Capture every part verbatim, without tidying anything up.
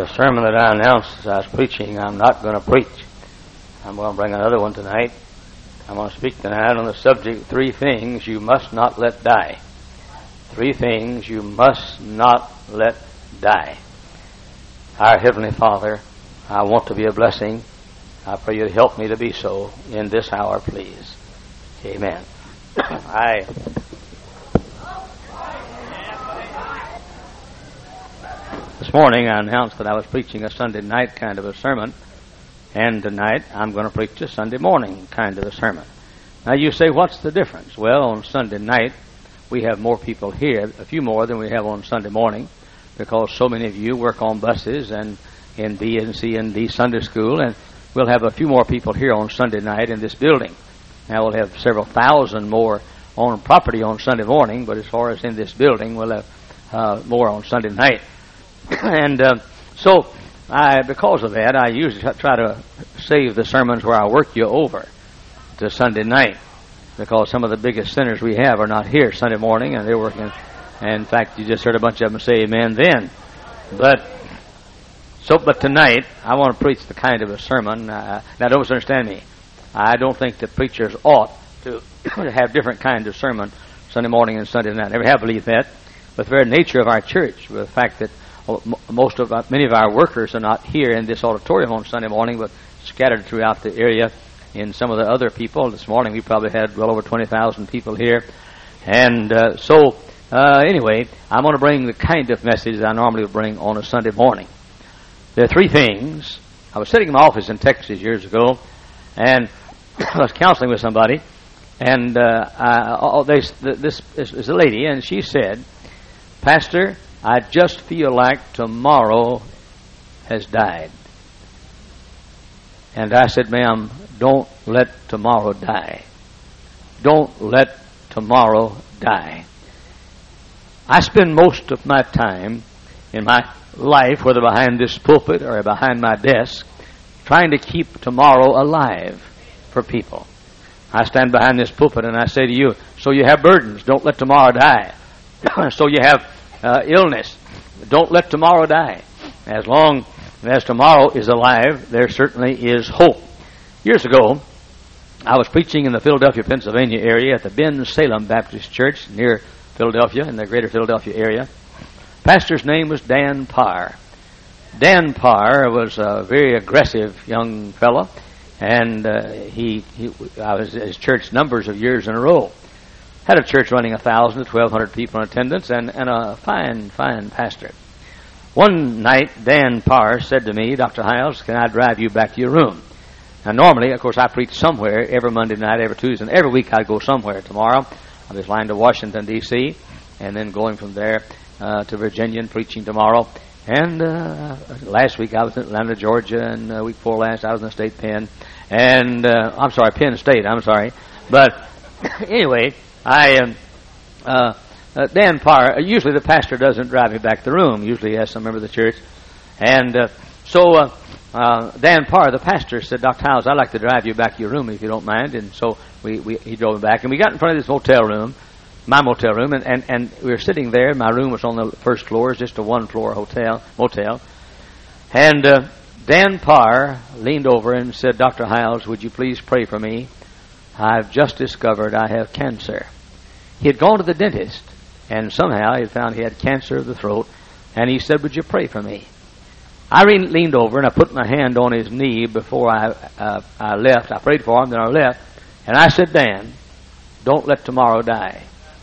The sermon that I announced as I was preaching, I'm not going to preach. I'm going to bring another one tonight. I'm going to speak tonight on the subject, three things you must not let die. Three things you must not let die. Our Heavenly Father, I want to be a blessing. I pray you to help me to be so in this hour, please. Amen. I... This morning I announced that I was preaching a Sunday night kind of a sermon, and tonight I'm going to preach a Sunday morning kind of a sermon. Now you say, what's the difference? Well, on Sunday night we have more people here, a few more than we have on Sunday morning, because so many of you work on buses and in B and C and D Sunday school, and we'll have a few more people here on Sunday night in this building. Now we'll have several thousand more on property on Sunday morning, but as far as in this building, we'll have uh, more on Sunday night. And uh, so, I, because of that, I usually try to save the sermons where I work you over to Sunday night, because some of the biggest sinners we have are not here Sunday morning, and they're working. And in fact, you just heard a bunch of them say amen then. But so, but tonight, I want to preach the kind of a sermon. Uh, now, don't misunderstand me. I don't think that preachers ought to have different kinds of sermon Sunday morning and Sunday night. I never have believed that. But the very nature of our church, with the fact that most of our, many of our workers are not here in this auditorium on Sunday morning, but scattered throughout the area in some of the other people. This morning we probably had well over twenty thousand people here. And uh, so, uh, anyway, I'm going to bring the kind of message that I normally would bring on a Sunday morning. There are three things. I was sitting in my office in Texas years ago, and I was counseling with somebody, and uh, I, oh, they, this is a lady, and she said, "Pastor, I just feel like tomorrow has died." And I said, "Ma'am, don't let tomorrow die. Don't let tomorrow die." I spend most of my time in my life, whether behind this pulpit or behind my desk, trying to keep tomorrow alive for people. I stand behind this pulpit and I say to you, so you have burdens, don't let tomorrow die. So you have Uh, illness, don't let tomorrow die. As long as tomorrow is alive, there certainly is hope. Years ago, I was preaching in the Philadelphia, Pennsylvania area at the Ben Salem Baptist Church near Philadelphia, in the greater Philadelphia area. Pastor's name was Dan Parr. Dan Parr was a very aggressive young fellow, and uh, he, he I was his church numbers of years in a row. Had a church running a thousand to twelve hundred people in attendance, and, and a fine, fine pastor. One night, Dan Parr said to me, "Doctor Hiles, can I drive you back to your room?" Now, normally, of course, I preach somewhere every Monday night, every Tuesday, and every week I'd go somewhere. Tomorrow, I'll be flying to Washington, D C, and then going from there uh, to Virginia and preaching tomorrow. And uh, last week I was in Atlanta, Georgia, and uh, week before last I was in the State Penn. And, uh, I'm sorry, Penn State, I'm sorry. But anyway, I, um, uh, uh, Dan Parr, uh, usually the pastor doesn't drive me back to the room. Usually he has some member of the church. And uh, so uh, uh, Dan Parr, the pastor, said, "Doctor Howes, I'd like to drive you back to your room if you don't mind." And so we, we he drove me back. And we got in front of this motel room, my motel room, and, and, and we were sitting there. My room was on the first floor. It's just a one-floor hotel, motel. And uh, Dan Parr leaned over and said, "Doctor Howes, would you please pray for me? I've just discovered I have cancer." He had gone to the dentist, and somehow he had found he had cancer of the throat, and he said, "Would you pray for me?" I re- leaned over, and I put my hand on his knee before I, uh, I left. I prayed for him, then I left, and I said, "Dan, don't let tomorrow die.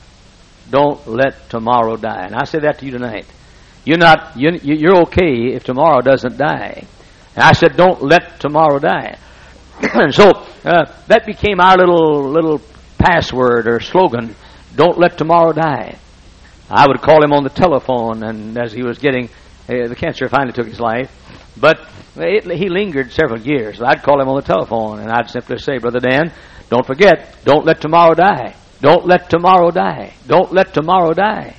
Don't let tomorrow die." And I say that to you tonight. You're not, you, you're okay if tomorrow doesn't die. And I said, "Don't let tomorrow die." And so uh, that became our little little password or slogan. Don't let tomorrow die. I would call him on the telephone, and as he was getting, uh, the cancer finally took his life. But it, he lingered several years. I'd call him on the telephone, and I'd simply say, "Brother Dan, don't forget, don't let tomorrow die. Don't let tomorrow die. Don't let tomorrow die."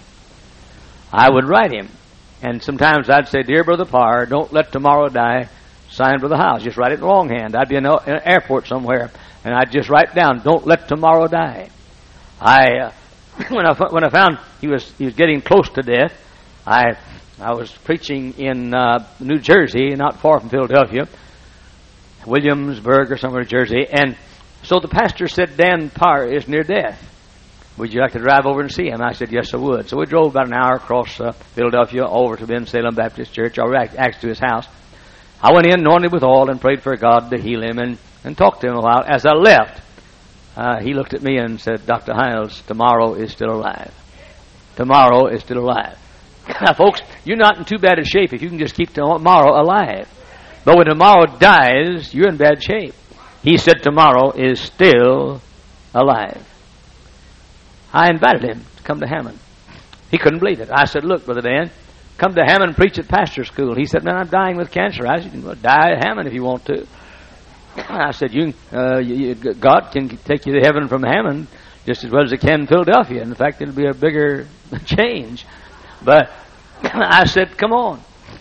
I would write him, and sometimes I'd say, "Dear Brother Parr, don't let tomorrow die. Signed Brother Howes." Just write it in longhand. I'd be in, a, in an airport somewhere, and I'd just write down, "Don't let tomorrow die." I, uh, when I when I found he was he was getting close to death, I I was preaching in uh, New Jersey, not far from Philadelphia, Williamsburg or somewhere in Jersey, and so the pastor said, Dan Parr is near death. Would you like to drive over and see him? I said, yes, I would. So we drove about an hour across uh, Philadelphia over to Ben Salem Baptist Church, or actually to his house. I went in, anointed with oil, and prayed for God to heal him, and, and talked to him a while. As I left, uh, he looked at me and said, Doctor Hiles, tomorrow is still alive. Tomorrow is still alive. Now, folks, you're not in too bad a shape if you can just keep tomorrow alive. But when tomorrow dies, you're in bad shape. He said tomorrow is still alive. I invited him to come to Hammond. He couldn't believe it. I said, look, Brother Dan, come to Hammond and preach at pastor school. He said, man, I'm dying with cancer. I said, you can die at Hammond if you want to. I said, you, uh, you, God can take you to heaven from Hammond just as well as it can in Philadelphia. In fact, it'll be a bigger change. But I said, come on.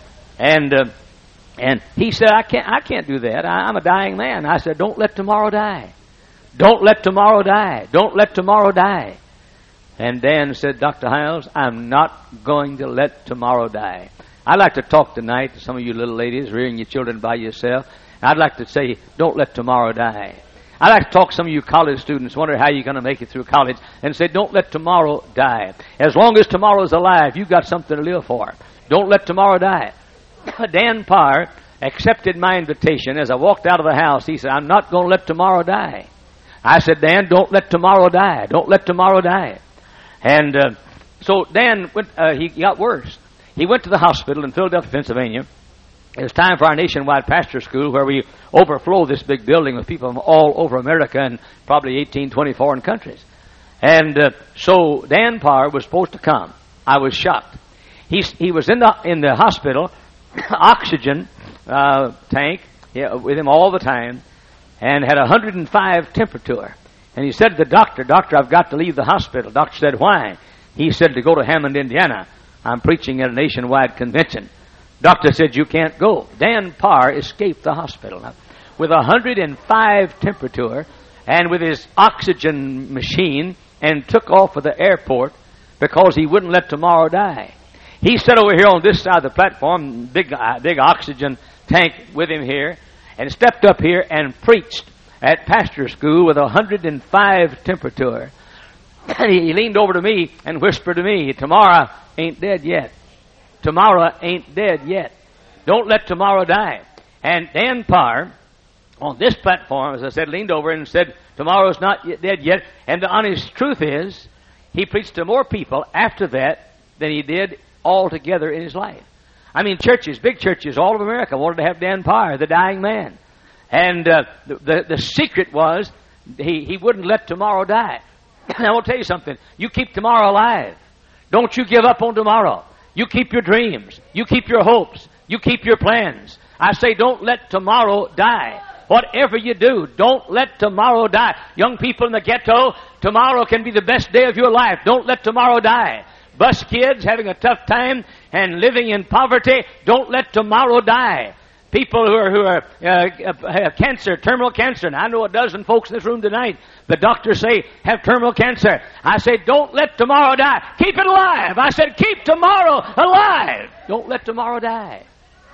And uh, and he said, I can't, I can't do that. I, I'm a dying man. I said, don't let tomorrow die. Don't let tomorrow die. Don't let tomorrow die. And Dan said, Doctor Hiles, I'm not going to let tomorrow die. I'd like to talk tonight to some of you little ladies rearing your children by yourself. I'd like to say, don't let tomorrow die. I'd like to talk to some of you college students, wonder how you're going to make it through college, and say, don't let tomorrow die. As long as tomorrow's alive, you've got something to live for. Don't let tomorrow die. Dan Parr accepted my invitation. As I walked out of the house, he said, I'm not going to let tomorrow die. I said, Dan, don't let tomorrow die. Don't let tomorrow die. And uh, so Dan, went, uh, he got worse. He went to the hospital in Philadelphia, Pennsylvania. It was time for our nationwide pastor school where we overflow this big building with people from all over America and probably eighteen, twenty foreign countries. And uh, so Dan Parr was supposed to come. I was shocked. He, he was in the, in the hospital, oxygen uh, tank yeah, with him all the time, and had one hundred five temperature. And he said to the doctor, Doctor, I've got to leave the hospital. Doctor said, why? He said, to go to Hammond, Indiana. I'm preaching at a nationwide convention. Doctor said, you can't go. Dan Parr escaped the hospital now, with one hundred five temperature and with his oxygen machine, and took off for the airport because he wouldn't let tomorrow die. He sat over here on this side of the platform, big, uh, big oxygen tank with him here, and stepped up here and preached at pastor school with one hundred five temperature. And he, he leaned over to me and whispered to me, tomorrow ain't dead yet. Tomorrow ain't dead yet. Don't let tomorrow die. And Dan Parr, on this platform, as I said, leaned over and said, tomorrow's not yet dead yet. And the honest truth is, he preached to more people after that than he did altogether in his life. I mean, churches, big churches all over America wanted to have Dan Parr, the dying man. And uh, the, the the secret was he, he wouldn't let tomorrow die. And I will tell you something. You keep tomorrow alive. Don't you give up on tomorrow. You keep your dreams. You keep your hopes. You keep your plans. I say don't let tomorrow die. Whatever you do, don't let tomorrow die. Young people in the ghetto, tomorrow can be the best day of your life. Don't let tomorrow die. Bus kids having a tough time and living in poverty, don't let tomorrow die. People who are who are uh, have cancer, terminal cancer, and I know a dozen folks in this room tonight, the doctors say have terminal cancer. I say, don't let tomorrow die. Keep it alive. I said, keep tomorrow alive. Don't let tomorrow die.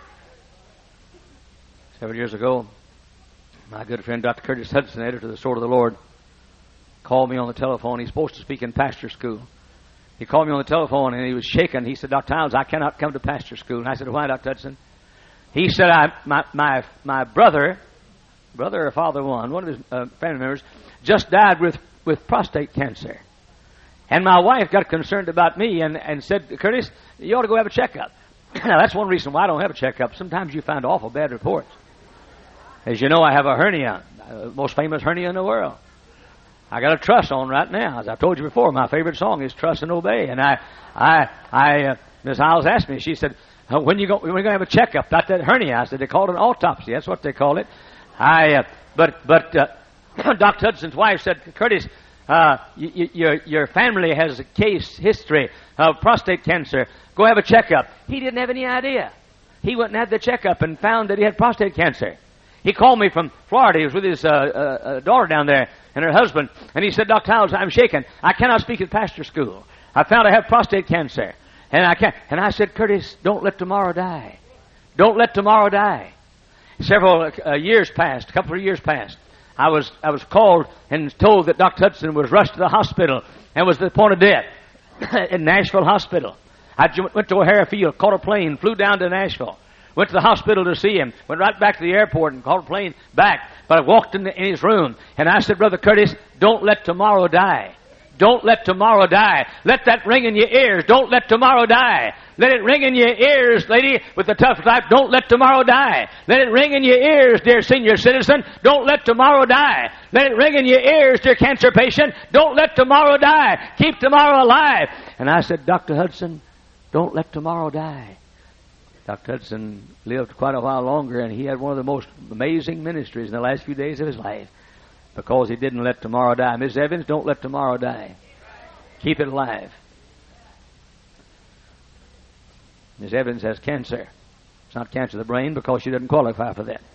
Several years ago, my good friend Doctor Curtis Hudson, editor of the Sword of the Lord, called me on the telephone. He's supposed to speak in pastor school. He called me on the telephone, and he was shaken. He said, Doctor Hiles, I cannot come to pastor school. And I said, why, Doctor Hudson? He said, I, my, my, my brother, brother or father one, one of his uh, family members, just died with, with prostate cancer. And my wife got concerned about me and, and said, Curtis, you ought to go have a checkup. Now, that's one reason why I don't have a checkup. Sometimes you find awful bad reports. As you know, I have a hernia, the most famous hernia in the world. I got a truss on right now. As I told you before, my favorite song is Trust and Obey. And I, I, I, uh, Miss Hiles asked me, she said, Uh, when you go, when you going to have a checkup about that hernia? I said, they call it an autopsy. That's what they call it. I, uh, but, but, uh, Doctor Hudson's wife said, Curtis, uh, y- y- your, your family has a case history of prostate cancer. Go have a checkup. He didn't have any idea. He went and had the checkup and found that he had prostate cancer. He called me from Florida. He was with his, uh, uh, daughter down there and her husband. And he said, Doctor Hiles, I'm shaken. I cannot speak at pastor school. I found I have prostate cancer. And I can't. And I said, Curtis, don't let tomorrow die. Don't let tomorrow die. Several uh, years passed, a couple of years passed. I was I was called and told that Doctor Hudson was rushed to the hospital and was at the point of death in Nashville Hospital. I went to O'Hara Field, caught a plane, flew down to Nashville, went to the hospital to see him, went right back to the airport and caught a plane back. But I walked in, the, in his room, and I said, Brother Curtis, don't let tomorrow die. Don't let tomorrow die. Let that ring in your ears. Don't let tomorrow die. Let it ring in your ears, lady, with the tough type. Don't let tomorrow die. Let it ring in your ears, dear senior citizen. Don't let tomorrow die. Let it ring in your ears, dear cancer patient. Don't let tomorrow die. Keep tomorrow alive. And I said, Doctor Hudson, don't let tomorrow die. Doctor Hudson lived quite a while longer, and he had one of the most amazing ministries in the last few days of his life because he didn't let tomorrow die. Miss Evans, don't let tomorrow die. Keep it alive. Miss Evans has cancer. It's not cancer of the brain because she doesn't qualify for that.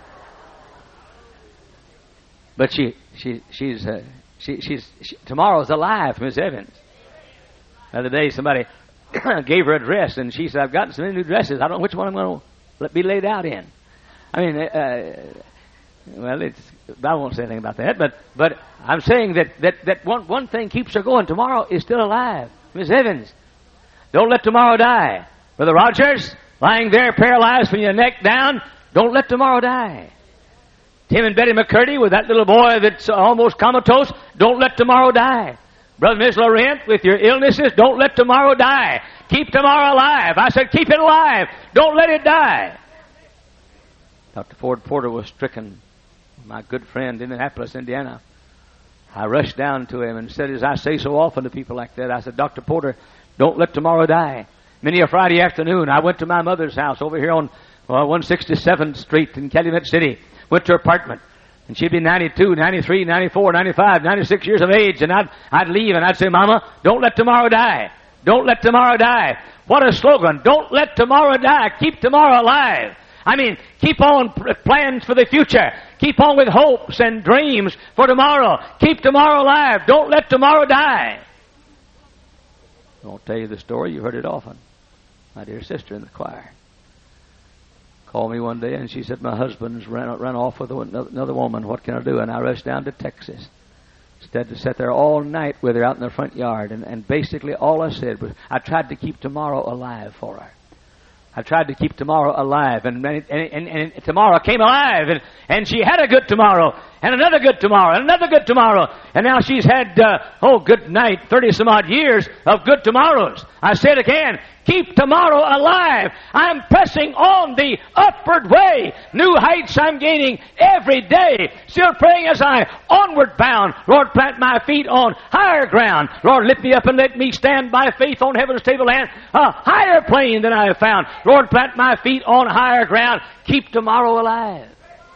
But she, she, she's, uh, she, she's, she, tomorrow's alive, Miss Evans. The other day, somebody gave her a dress, and she said, "I've gotten so many new dresses. I don't know which one I'm going to let be laid out in." I mean, uh, well, it's, I won't say anything about that, but but I'm saying that that that one one thing keeps her going. Tomorrow is still alive, Miss Evans. Don't let tomorrow die. Brother Rogers, lying there paralyzed from your neck down, don't let tomorrow die. Tim and Betty McCurdy with that little boy that's almost comatose, don't let tomorrow die. Brother Miss Laurent, with your illnesses, don't let tomorrow die. Keep tomorrow alive. I said, keep it alive. Don't let it die. Doctor Ford Porter was stricken. My good friend in Indianapolis, Indiana. I rushed down to him and said, as I say so often to people like that, I said, Doctor Porter, don't let tomorrow die. Many a Friday afternoon, I went to my mother's house over here on uh, one sixty-seventh Street in Calumet City. Went to her apartment. And she'd be ninety-two, ninety-three, ninety-four, ninety-five, ninety-six years of age. And I'd, I'd leave and I'd say, Mama, don't let tomorrow die. Don't let tomorrow die. What a slogan. Don't let tomorrow die. Keep tomorrow alive. I mean, keep on plans for the future. Keep on with hopes and dreams for tomorrow. Keep tomorrow alive. Don't let tomorrow die. I won't tell you the story. You've heard it often. My dear sister in the choir called me one day and she said, my husband's run, run off with another woman. What can I do? And I rushed down to Texas. Instead to sit there all night with her out in the front yard. And, and basically all I said was, I tried to keep tomorrow alive for her. I tried to keep tomorrow alive, and and, and, and tomorrow came alive, and, and she had a good tomorrow, and another good tomorrow, and another good tomorrow, and now she's had, uh, oh, good night, thirty-some-odd years of good tomorrows. I said again, keep tomorrow alive. I'm pressing on the upward way. New heights I'm gaining every day. Still praying as I onward bound. Lord, plant my feet on higher ground. Lord, lift me up and let me stand by faith on heaven's tableland, a higher plane than I have found. Lord, plant my feet on higher ground. Keep tomorrow alive.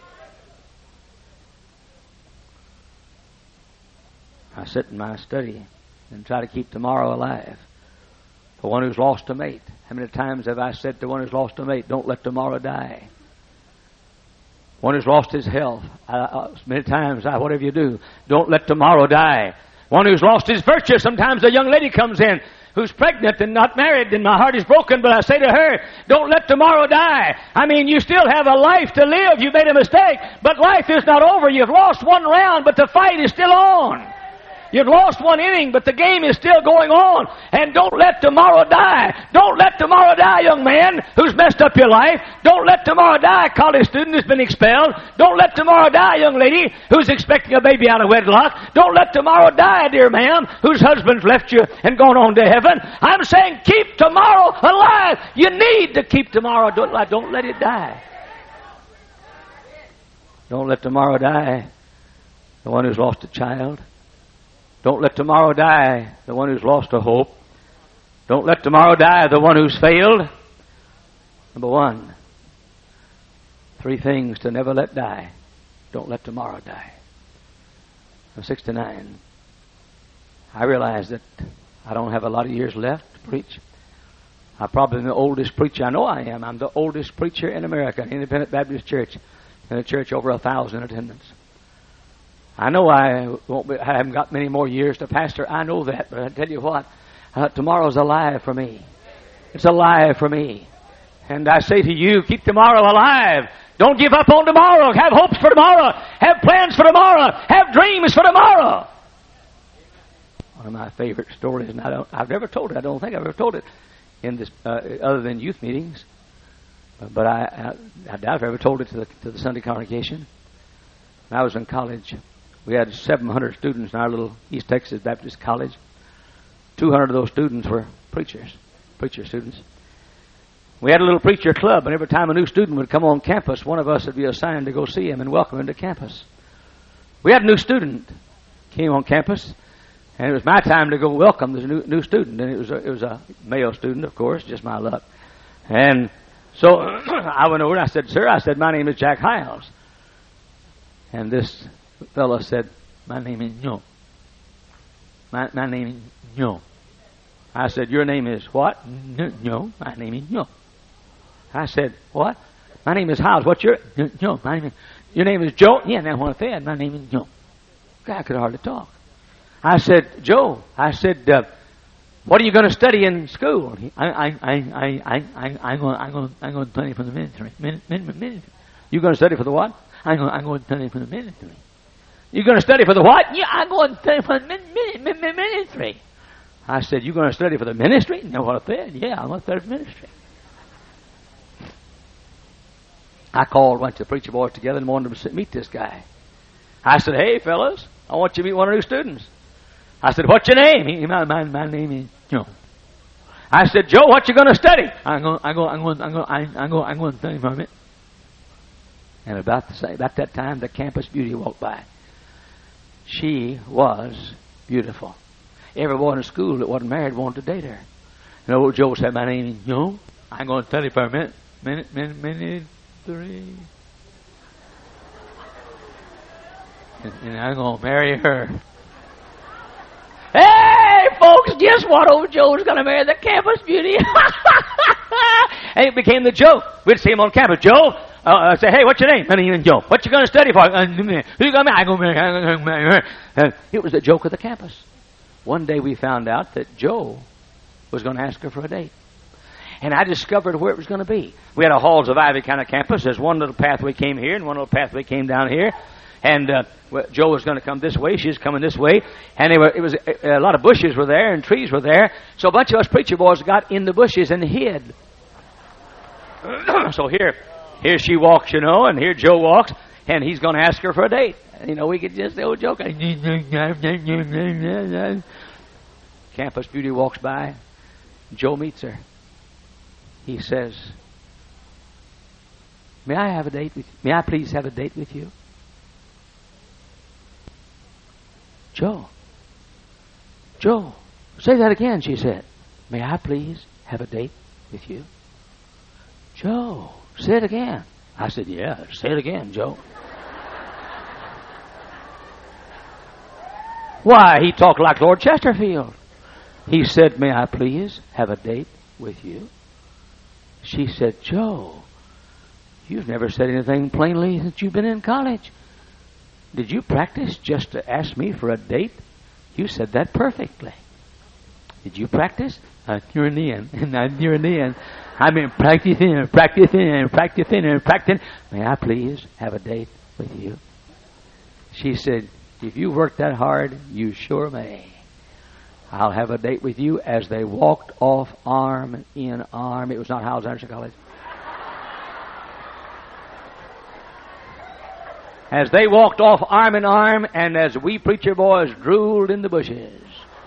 I sit in my study and try to keep tomorrow alive. For one who's lost a mate. How many times have I said to one who's lost a mate, don't let tomorrow die? One who's lost his health. I, I, many times, I, whatever you do, don't let tomorrow die. One who's lost his virtue. Sometimes a young lady comes in who's pregnant and not married, and my heart is broken, but I say to her, don't let tomorrow die. I mean, you still have a life to live. You made a mistake, but life is not over. You've lost one round, but the fight is still on. You've lost one inning, but the game is still going on. And don't let tomorrow die. Don't let tomorrow die, young man who's messed up your life. Don't let tomorrow die, college student who's been expelled. Don't let tomorrow die, young lady who's expecting a baby out of wedlock. Don't let tomorrow die, dear ma'am, whose husband's left you and gone on to heaven. I'm saying keep tomorrow alive. You need to keep tomorrow. Don't, don't let it die. Don't let tomorrow die, the one who's lost a child. Don't let tomorrow die, the one who's lost a hope. Don't let tomorrow die, the one who's failed. Number one, three things to never let die. Don't let tomorrow die. I'm sixty-nine. I realize that I don't have a lot of years left to preach. I'm probably the oldest preacher. I know I am. I'm the oldest preacher in America, Independent Baptist Church, in a church over a thousand attendants. I know I won't be, I haven't got many more years to pastor. I know that, but I tell you what, uh, tomorrow's alive for me. It's alive for me. And I say to you, keep tomorrow alive. Don't give up on tomorrow. Have hopes for tomorrow. Have plans for tomorrow. Have dreams for tomorrow. One of my favorite stories, and I don't, I've never told it. I don't think I've ever told it in this, uh, other than youth meetings. But I, I, I doubt if I ever told it to the, to the Sunday congregation. When I was in college, we had seven hundred students in our little East Texas Baptist College. two hundred of those students were preachers, preacher students. We had a little preacher club, and every time a new student would come on campus, one of us would be assigned to go see him and welcome him to campus. We had a new student came on campus, and it was my time to go welcome the new, new student. And it was a, it was a male student, of course, just my luck. And so I went over and I said, "Sir," I said, "my name is Jack Hiles." And this fellow said, "My name is No. My, my name is No." I said, "Your name is what?" "No, my name is No." I said, "What?" "My name is Hiles." "What's your?" "No, my name is." "Your name is Joe?" "Yeah, that's what I said. My name is No." Guy could hardly talk. I said, "Joe," I said, uh, "what are you going to study in school?" He, I, I, I, I, I, I, I'm going, I'm going, I'm going to study for the ministry. Min, min, ministry. You going to study for the what? I'm going, I'm going to study for the ministry. You going to study for the what? Yeah, I'm going to study for the min, min, min, min, ministry. I said, "You going to study for the ministry?" "No, what I said." "Yeah, I'm going to study for ministry." I called a bunch of preacher boys together and wanted them to meet this guy. I said, "Hey, fellas, I want you to meet one of our new students." I said, "What's your name?" He, my, my, my name is Joe. I said, "Joe, what you going to study?" I'm going, I'm going, I'm going, I'm going, I'm going, I'm going to study from it. And about the same, about that time, the campus beauty walked by. She was beautiful. Every boy in school that wasn't married wanted to date her. And old Joe said, "My name is Joe. I'm going to study for a minute, minute, minute, minute, three. And, and I'm going to marry her." Hey, folks, guess what? Old Joe's going to marry the campus beauty. And it became the joke. We'd see him on campus. "Joe," uh, I say, "Hey, what's your name?" "My name is Joe." "What you going to study for?" Uh, "Who you going to marry?" "I'm going to marry her." Uh, it was the joke of the campus. One day we found out that Joe was going to ask her for a date. And I discovered where it was going to be. We had a Halls of Ivy kind of campus. There's one little pathway came here and one little pathway came down here. And uh, well, Joe was going to come this way. She was coming this way. And they were, it was a, a lot of bushes were there and trees were there. So a bunch of us preacher boys got in the bushes and hid. So here, here she walks, you know, and here Joe walks, and he's going to ask her for a date. And, you know, we could just, the old joke. Campus beauty walks by. Joe meets her. He says, "May I have a date with you? May I please have a date with you?" "Joe, Joe, say that again," she said. "May I please have a date with you?" "Joe, say it again." I said, "Yeah, say it again, Joe." Why, he talked like Lord Chesterfield. He said, "May I please have a date with you?" She said, "Joe, you've never said anything plainly since you've been in college. Did you practice just to ask me for a date? You said that perfectly. Did you practice?" Uh, you're in the end. And you're in the end. I've been practicing and practicing and practicing and practicing. "May I please have a date with you?" She said, "If you work that hard, you sure may. I'll have a date with you." As they walked off arm in arm. It was not Howells Anderson College. As they walked off arm in arm, and as we preacher boys drooled in the bushes.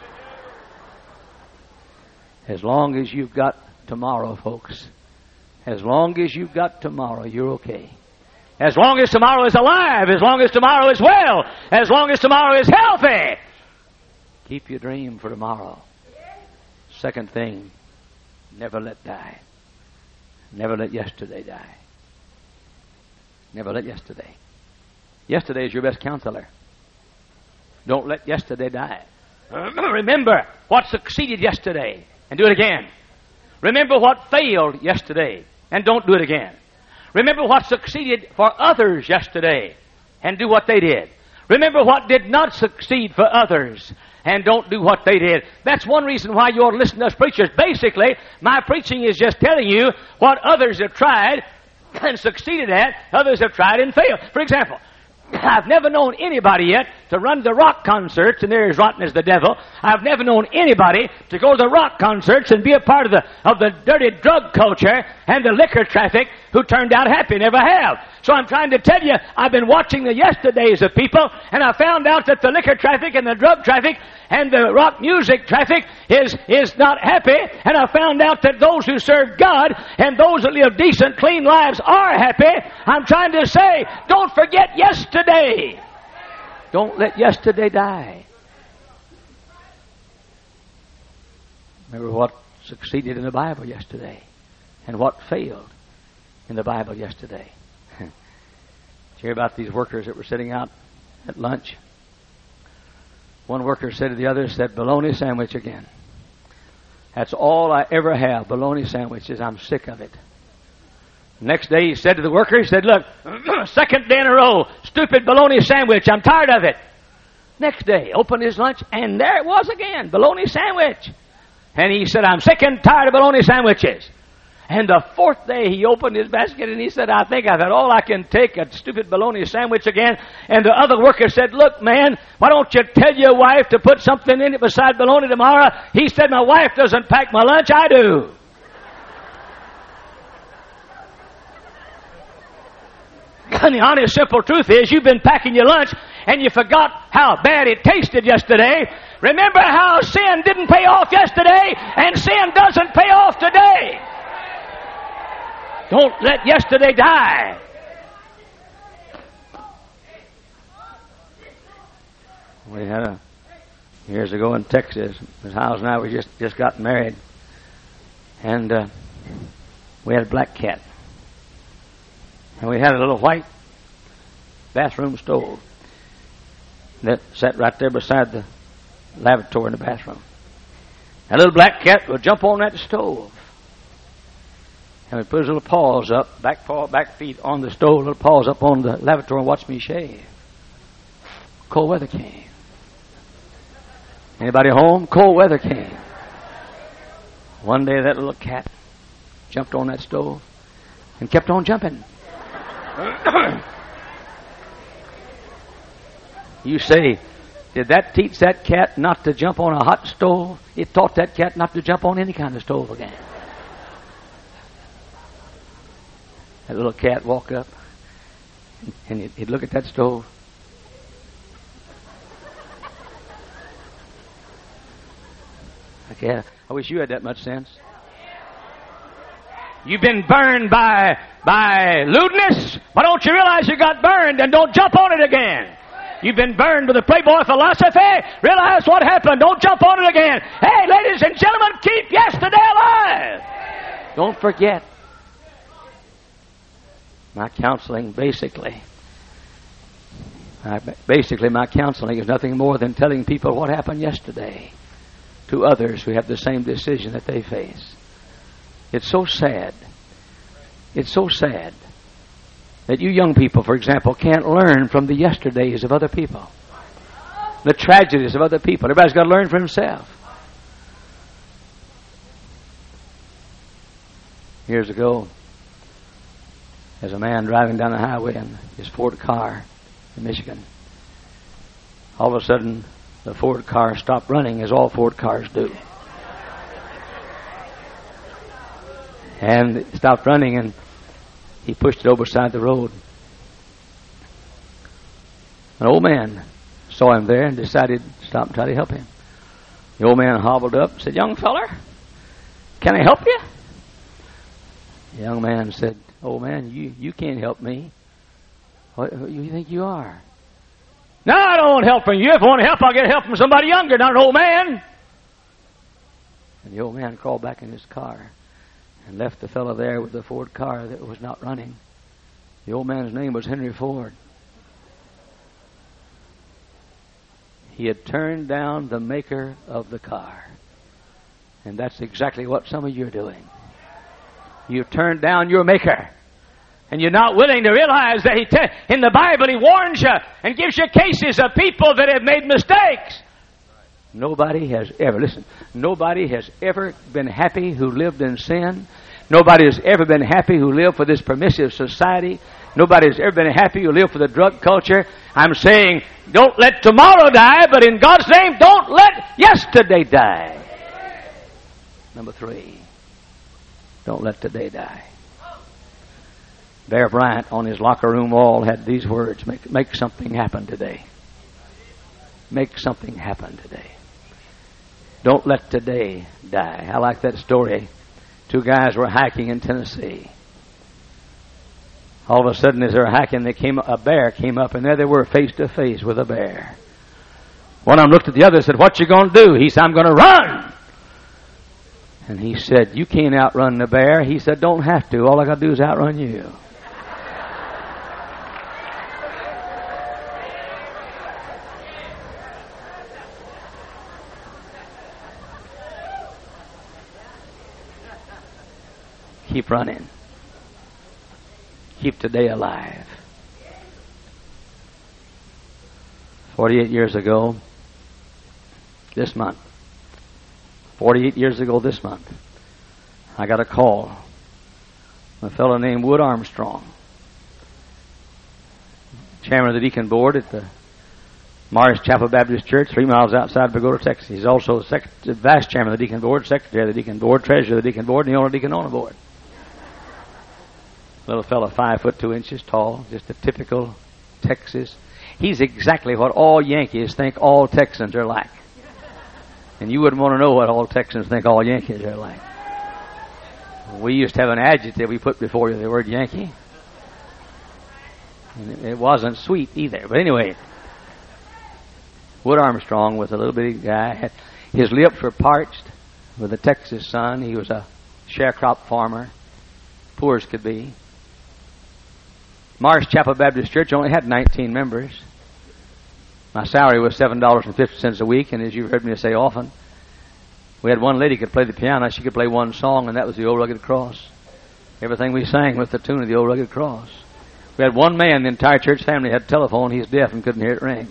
As long as you've got tomorrow, folks. As long as you've got tomorrow, you're okay. As long as tomorrow is alive, as long as tomorrow is well, as long as tomorrow is healthy, keep your dream for tomorrow. Second thing, never let die. Never let yesterday die. Never let yesterday. Yesterday is your best counselor. Don't let yesterday die. Remember what succeeded yesterday and do it again. Remember what failed yesterday and don't do it again. Remember what succeeded for others yesterday and do what they did. Remember what did not succeed for others and don't do what they did. That's one reason why you ought to listen to us preachers. Basically, my preaching is just telling you what others have tried and succeeded at, others have tried and failed. For example, I've never known anybody yet to run to the rock concerts, and they're as rotten as the devil. I've never known anybody to go to the rock concerts and be a part of the of the dirty drug culture and the liquor traffic who turned out happy. Never have. So I'm trying to tell you, I've been watching the yesterdays of people, and I found out that the liquor traffic and the drug traffic and the rock music traffic is, is not happy. And I found out that those who serve God and those that live decent, clean lives are happy. I'm trying to say, don't forget yesterday. Don't let yesterday die. Remember what succeeded in the Bible yesterday and what failed in the Bible yesterday. Did you hear about these workers that were sitting out at lunch? One worker said to the other, said, bologna sandwich again. That's all I ever have, bologna sandwiches. I'm sick of it. Next day he said to the worker, he said, look, second day in a row, stupid bologna sandwich. I'm tired of it. Next day, opened his lunch, and there it was again, bologna sandwich. And he said, I'm sick and tired of bologna sandwiches. And the fourth day he opened his basket and he said, I think I've had all I can take, a stupid bologna sandwich again. And the other worker said, look, man, why don't you tell your wife to put something in it beside bologna tomorrow? He said, my wife doesn't pack my lunch, I do. And the honest, simple truth is, you've been packing your lunch and you forgot how bad it tasted yesterday. Remember how sin didn't pay off yesterday, and sin doesn't pay off today. Don't let yesterday die. We had a, years ago in Texas, Miz Hiles and I, we just, just got married. And uh, we had a black cat. And we had a little white bathroom stove that sat right there beside the lavatory in the bathroom. That little black cat would jump on that stove. And he'd put his little paws up, back paw, back feet on the stove, little paws up on the lavatory and watch me shave. Cold weather came. Anybody home? Cold weather came. One day that little cat jumped on that stove and kept on jumping. You say, did that teach that cat not to jump on a hot stove? It taught that cat not to jump on any kind of stove again. That little cat walk up and he'd, he'd look at that stove. Okay, I wish you had that much sense. You've been burned by by lewdness. Why don't you realize you got burned and don't jump on it again? You've been burned with a Playboy philosophy. Realize what happened. Don't jump on it again. Hey, ladies and gentlemen, keep yesterday alive. Don't forget. My counseling, basically, I, basically my counseling is nothing more than telling people what happened yesterday to others who have the same decision that they face. It's so sad. It's so sad that you young people, for example, can't learn from the yesterdays of other people. The tragedies of other people. Everybody's got to learn for himself. Years ago, there's a man driving down the highway in his Ford car in Michigan. All of a sudden, the Ford car stopped running, as all Ford cars do. And it stopped running, and he pushed it over side the road. An old man saw him there and decided to stop and try to help him. The old man hobbled up and said, young feller, can I help you? The young man said, old man, you, you can't help me. What, who do you think you are? No, I don't want help from you. If I want help, I'll get help from somebody younger, not an old man. And the old man crawled back in his car and left the fellow there with the Ford car that was not running. The old man's name was Henry Ford. He had turned down the maker of the car. And that's exactly what some of you are doing. You've turned down your maker. And you're not willing to realize that he te- in the Bible he warns you and gives you cases of people that have made mistakes. Nobody has ever, listen, nobody has ever been happy who lived in sin. Nobody has ever been happy who lived for this permissive society. Nobody has ever been happy who lived for the drug culture. I'm saying, don't let tomorrow die, but in God's name, don't let yesterday die. Number three, don't let today die. Bear Bryant on his locker room wall had these words, make, make something happen today. Make something happen today. Don't let today die. I like that story. Two guys were hiking in Tennessee. All of a sudden, as they were hiking, they came, a bear came up, and there they were, face to face with a bear. One of them looked at the other and said, "What you going to do?" He said, "I'm going to run." And he said, "You can't outrun the bear." He said, "Don't have to. All I got to do is outrun you." Keep running. Keep today alive. Forty-eight years ago, this month, forty-eight years ago this month, I got a call from a fellow named Wood Armstrong, chairman of the deacon board at the Morris Chapel Baptist Church, three miles outside Pagoda, Texas. He's also the sec- vice chairman of the deacon board, secretary of the deacon board, treasurer of the deacon board, and the owner of the deacon owner board. Little fellow, five foot two inches tall, just a typical Texas. He's exactly what all Yankees think all Texans are like. And you wouldn't want to know what all Texans think all Yankees are like. We used to have an adjective we put before the word Yankee. And it wasn't sweet either. But anyway, Wood Armstrong was a little bitty guy. His lips were parched with the Texas sun. He was a sharecrop farmer, poor as could be. Morris Chapel Baptist Church only had nineteen members. My salary was seven dollars and fifty cents a week, and as you've heard me say often, we had one lady who could play the piano. She could play one song, and that was the Old Rugged Cross. Everything we sang was the tune of the Old Rugged Cross. We had one man, the entire church family had a telephone. He's deaf and couldn't hear it ring.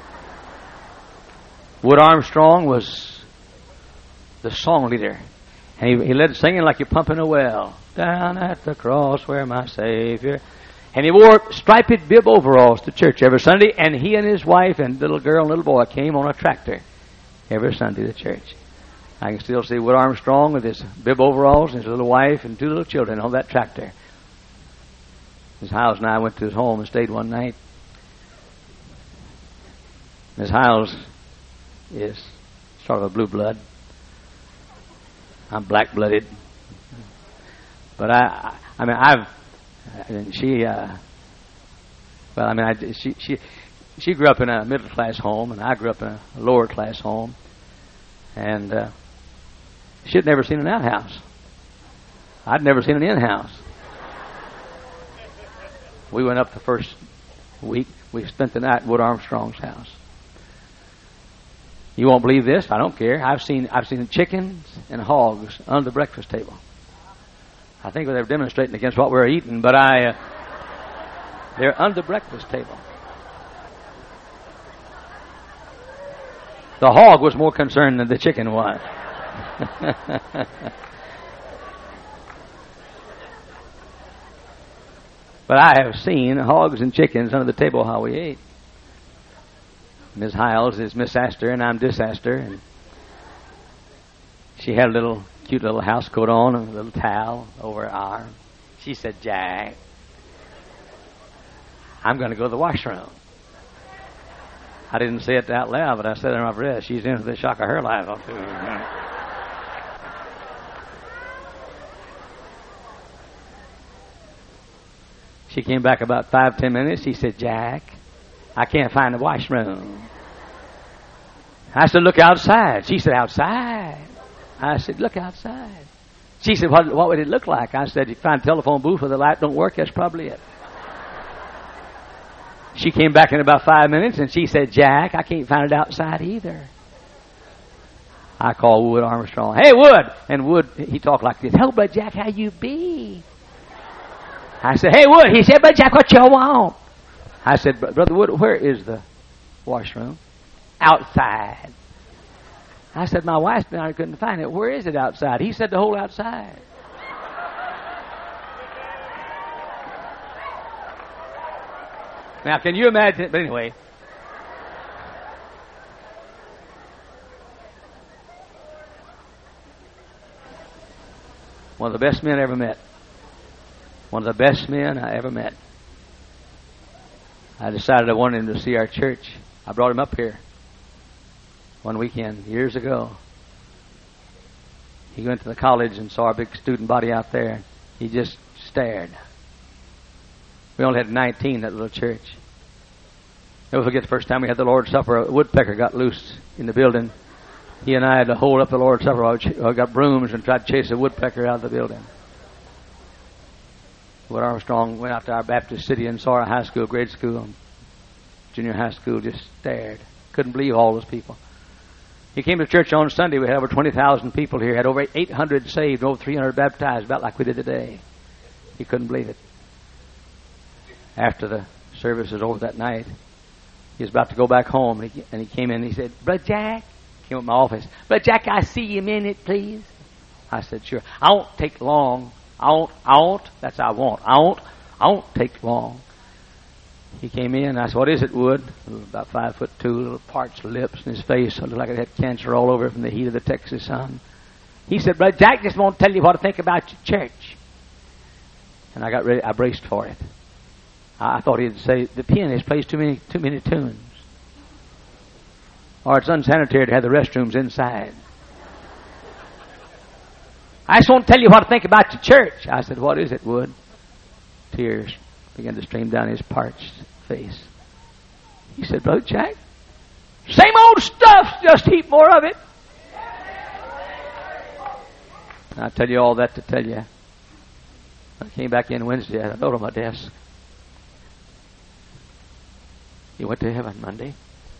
Wood Armstrong was the song leader. And he, he led singing like you're pumping a well. Down at the cross where my Savior... And he wore striped bib overalls to church every Sunday, and he and his wife and little girl and little boy came on a tractor every Sunday to church. I can still see Wood Armstrong with his bib overalls and his little wife and two little children on that tractor. Miss Hiles and I went to his home and stayed one night. Miss Hiles is sort of a blue blood. I'm black-blooded. But I, I mean, I've... And she, uh, well, I mean, I, she, she, she grew up in a middle class home, and I grew up in a lower class home, and uh, she had never seen an outhouse. I'd never seen an in-house. We went up the first week. We spent the night at Wood Armstrong's house. You won't believe this. I don't care. I've seen, I've seen chickens and hogs under the breakfast table. I think they were demonstrating against what we were eating, but I, uh, they're under the breakfast table. The hog was more concerned than the chicken was. But I have seen hogs and chickens under the table how we ate. Miss Hiles is Miss Astor, and I'm Disaster, and she had a little cute little house coat on and a little towel over her arm. She said, "Jack, I'm going to go to the washroom." I didn't say it out loud, but I said it in my breath. She's in for the shock of her life. She came back about five, ten minutes. She said, "Jack, I can't find the washroom." I said, "Look outside." She said, "Outside?" I said, "Look outside." She said, what, what would it look like? I said, "You find a telephone booth where the light don't work, that's probably it." She came back in about five minutes, and she said, "Jack, I can't find it outside either." I called Wood Armstrong. "Hey, Wood!" And Wood, he talked like this. "Hello, Brother Jack, how you be?" I said, "Hey, Wood." He said, "Brother Jack, what you want?" I said, "Brother Wood, where is the washroom?" "Outside." I said, my wife's been out, I couldn't find it. Where is it outside? He said, the whole outside. Now, can you imagine it? But anyway. One of the best men I ever met. One of the best men I ever met. I decided I wanted him to see our church. I brought him up here one weekend years ago. He went to the college and saw our big student body out there. He just stared. We only had nineteen in that little church. Never forget the first time we had the Lord's Supper, a woodpecker got loose in the building. He and I had to hold up the Lord's Supper. I got brooms and tried to chase a woodpecker out of the building. Wood Armstrong went out to our Baptist city and saw our high school, grade school, junior high school, just stared. Couldn't believe all those people. He came to church on Sunday. We had over twenty thousand people here. Had over eight hundred saved, over three hundred baptized, about like we did today. He couldn't believe it. After the service was over that night, he was about to go back home, and he, and he came in and he said, Brother Jack, came up to my office, Brother Jack, I see you a minute, please. I said, sure. I won't take long. I won't, I won't, that's I won't. I won't, I won't take long. He came in, and I said, what is it, Wood? About five foot two, little parched lips in his face. It looked like it had cancer all over from the heat of the Texas sun. He said, Brother Jack, just want to tell you what I think about your church. And I got ready, I braced for it. I thought he'd say, the pianist plays too many, too many tunes. Or it's unsanitary to have the restrooms inside. I just want to tell you what I think about your church. I said, what is it, Wood? Tears began to stream down his parched face. He said, Brother Jack, same old stuff, just heap more of it. I tell you all that to tell you. I came back in Wednesday. I had a note on my desk. He went to heaven Monday.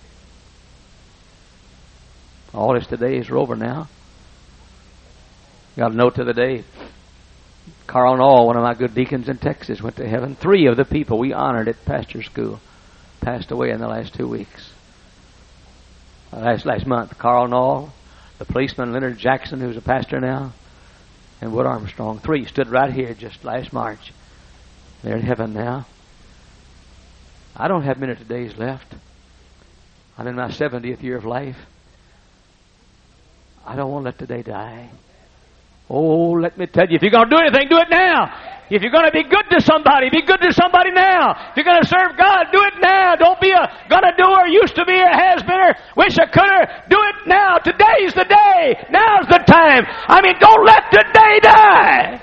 All his todays are over now. Got a note to the day. Carl Nall, one of my good deacons in Texas, went to heaven. Three of the people we honored at pastor school passed away in the last two weeks. Last last month, Carl Nall, the policeman Leonard Jackson, who's a pastor now, and Wood Armstrong. Three stood right here just last March. They're in heaven now. I don't have many days left. I'm in my seventieth year of life. I don't want to let today die. Oh, let me tell you, if you're going to do anything, do it now. If you're going to be good to somebody, be good to somebody now. If you're going to serve God, do it now. Don't be a gonna-doer, used to be a has-beener, wish I coulda. Do it now. Today's the day. Now's the time. I mean, don't let today die.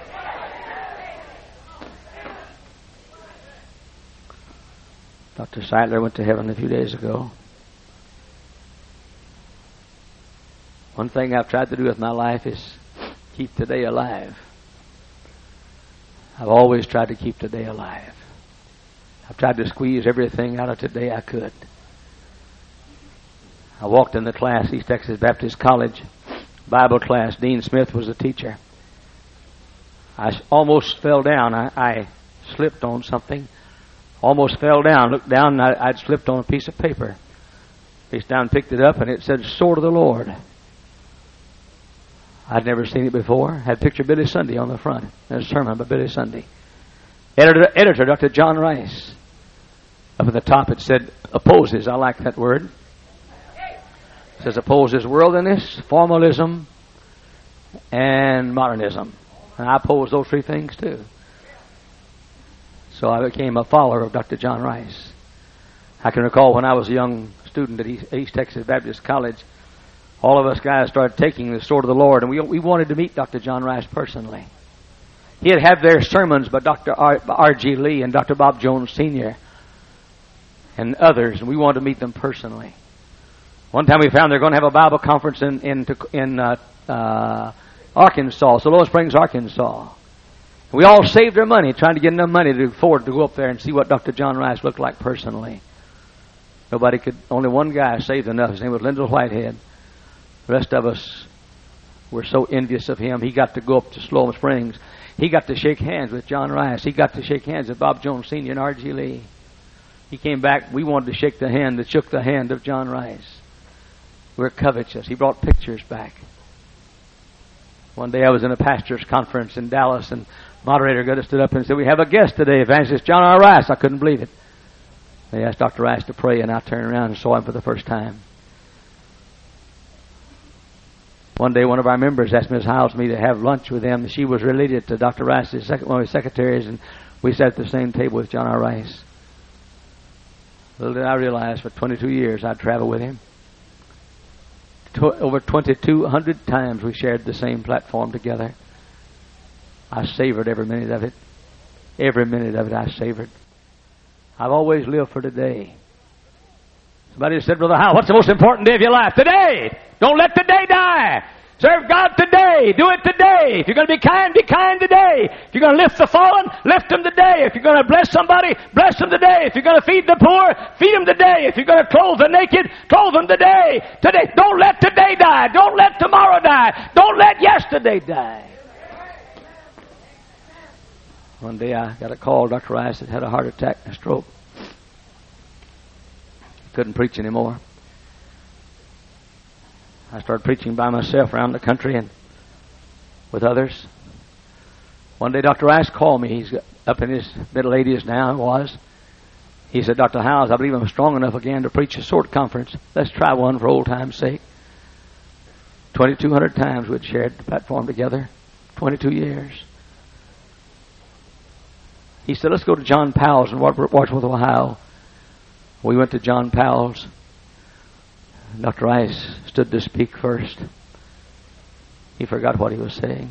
Doctor Seidler went to heaven a few days ago. One thing I've tried to do with my life is keep today alive. I've always tried to keep today alive. I've tried to squeeze everything out of today I could. I walked in the class, East Texas Baptist College, Bible class. Dean Smith was the teacher. I almost fell down. I, I slipped on something. Almost fell down. Looked down, and I, I'd slipped on a piece of paper. Reached down and picked it up, and it said, Sword of the Lord. I'd never seen it before. Had a picture of Billy Sunday on the front. There's a sermon by Billy Sunday. Editor, editor, Doctor John Rice. Up at the top it said, opposes. I like that word. It says, opposes worldliness, formalism, and modernism. And I oppose those three things too. So I became a follower of Doctor John Rice. I can recall when I was a young student at East, East Texas Baptist College, all of us guys started taking the Sword of the Lord, and we we wanted to meet Doctor John Rice personally. He had had their sermons by Doctor R G Lee and Doctor Bob Jones Senior and others, and we wanted to meet them personally. One time we found they're going to have a Bible conference in in, in uh, uh, Arkansas, Siloam Springs, Arkansas. We all saved our money, trying to get enough money to afford to go up there and see what Doctor John Rice looked like personally. Nobody could, only one guy saved enough. His name was Lyndall Whitehead. The rest of us were so envious of him. He got to go up to Siloam Springs. He got to shake hands with John Rice. He got to shake hands with Bob Jones Senior and R G Lee. He came back. We wanted to shake the hand that shook the hand of John Rice. We're covetous. He brought pictures back. One day I was in a pastor's conference in Dallas, and moderator got to stood up and said, "We have a guest today, Evangelist John R. Rice." I couldn't believe it. They asked Doctor Rice to pray, and I turned around and saw him for the first time. One day, one of our members asked Miss Hiles me to have lunch with them. She was related to Doctor Rice's second, one of his secretaries, and we sat at the same table with John R. Rice. Little did I realize, for twenty-two years I'd travel with him. Tw- over twenty-two hundred times we shared the same platform together. I savored every minute of it. Every minute of it I savored. I've always lived for today. Somebody said, "Brother Howell, what's the most important day of your life?" Today! Don't let today die! Serve God today. Do it today. If you're going to be kind, be kind today. If you're going to lift the fallen, lift them today. If you're going to bless somebody, bless them today. If you're going to feed the poor, feed them today. If you're going to clothe the naked, clothe them today. Today. Don't let today die. Don't let tomorrow die. Don't let yesterday die. One day I got a call. Doctor Rice had had a heart attack and a stroke. Couldn't preach anymore. I started preaching by myself around the country and with others. One day Doctor Rice called me. He's up in his middle eighties now, he was. He said, "Doctor Howes, I believe I'm strong enough again to preach a short conference. Let's try one for old time's sake." twenty-two hundred times we'd shared the platform together. twenty-two years. He said, "Let's go to John Powell's in Wadsworth, Ohio." We went to John Powell's. Doctor Rice stood to speak first. He forgot what he was saying.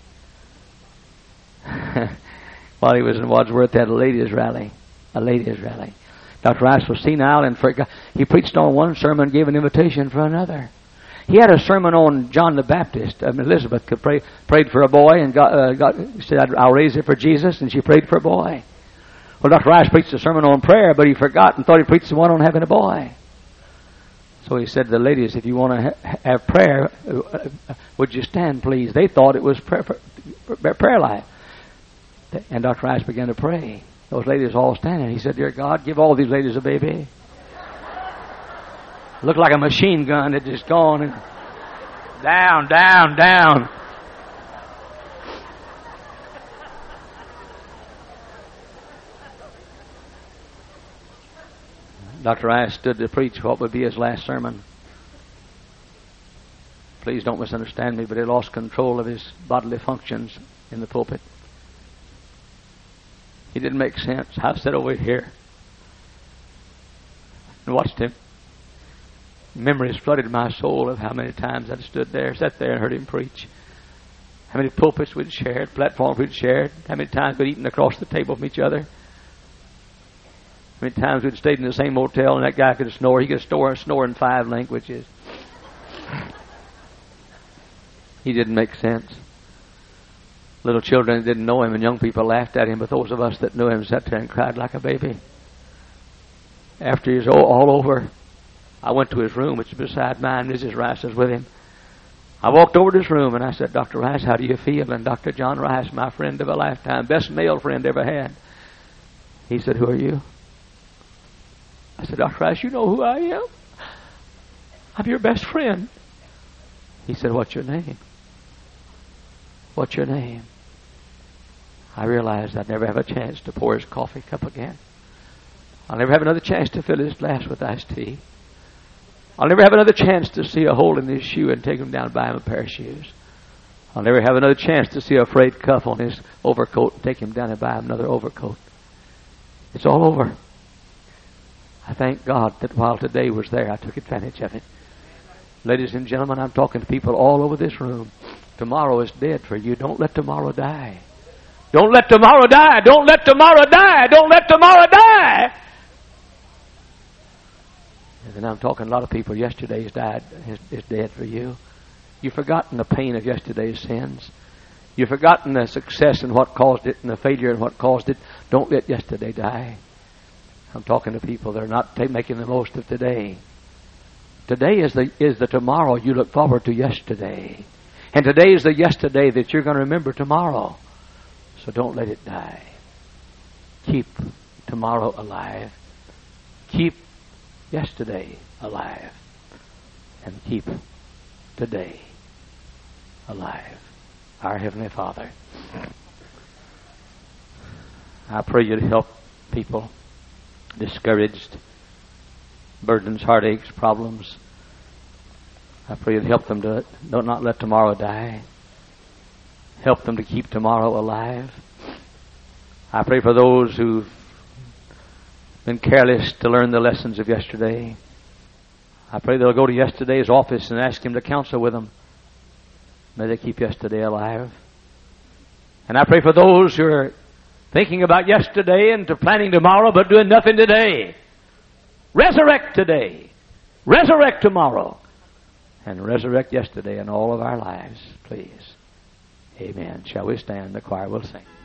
While he was in Wadsworth, they had a ladies' rally. A ladies' rally. Doctor Rice was senile and forgot. He preached on one sermon, gave an invitation for another. He had a sermon on John the Baptist. Um, Elizabeth could pray, prayed for a boy and got, uh, got, said, "I'll raise it for Jesus," and she prayed for a boy. Well, Doctor Rice preached a sermon on prayer, but he forgot and thought he preached the one on having a boy. So he said to the ladies, "If you want to ha- have prayer, uh, would you stand, please?" They thought it was prayer, prayer life. And Doctor Rice began to pray. Those ladies all standing. He said, "Dear God, give all these ladies a baby." Looked like a machine gun had just gone and down, down, down. Doctor Rice stood to preach what would be his last sermon. Please don't misunderstand me, but he lost control of his bodily functions in the pulpit. He didn't make sense. I sat over here and watched him. Memories flooded my soul of how many times I'd stood there, sat there and heard him preach. How many pulpits we'd shared, platforms we'd shared, how many times we'd eaten across the table from each other. How many times we'd stayed in the same motel and that guy could snore. He could snore, snore in five languages. He didn't make sense. Little children didn't know him and young people laughed at him, but those of us that knew him sat there and cried like a baby. After he was all, all over, I went to his room, which is beside mine. Missus Rice was with him. I walked over to his room and I said, "Doctor Rice, how do you feel?" And Doctor John Rice, my friend of a lifetime, best male friend ever had. He said, "Who are you?" I said, "Doctor Rice, you know who I am? I'm your best friend." He said, "What's your name?" "What's your name?" I realized I'd never have a chance to pour his coffee cup again. I'll never have another chance to fill his glass with iced tea. I'll never have another chance to see a hole in his shoe and take him down and buy him a pair of shoes. I'll never have another chance to see a frayed cuff on his overcoat and take him down and buy him another overcoat. It's all over. I thank God that while today was there, I took advantage of it. Ladies and gentlemen, I'm talking to people all over this room. Tomorrow is dead for you. Don't let tomorrow die. Don't let tomorrow die. Don't let tomorrow die. Don't let tomorrow die. And I'm talking to a lot of people. Yesterday's died is, is dead for you. You've forgotten the pain of yesterday's sins. You've forgotten the success and what caused it and the failure and what caused it. Don't let yesterday die. I'm talking to people that are not t- making the most of today. Today is the is the tomorrow you look forward to yesterday. And today is the yesterday that you're going to remember tomorrow. So don't let it die. Keep tomorrow alive. Keep yesterday alive. and keep today alive. Our Heavenly Father, I pray you'd help people discouraged, burdens, heartaches, problems. I pray you'd help them to don't not let tomorrow die. Help them to keep tomorrow alive. I pray for those who've been careless to learn the lessons of yesterday. I pray they'll go to yesterday's office and ask him to counsel with them. May they keep yesterday alive. And I pray for those who are thinking about yesterday and to planning tomorrow but doing nothing today. Resurrect today. Resurrect tomorrow. And resurrect yesterday in all of our lives, please. Amen. Shall we stand? The choir will sing.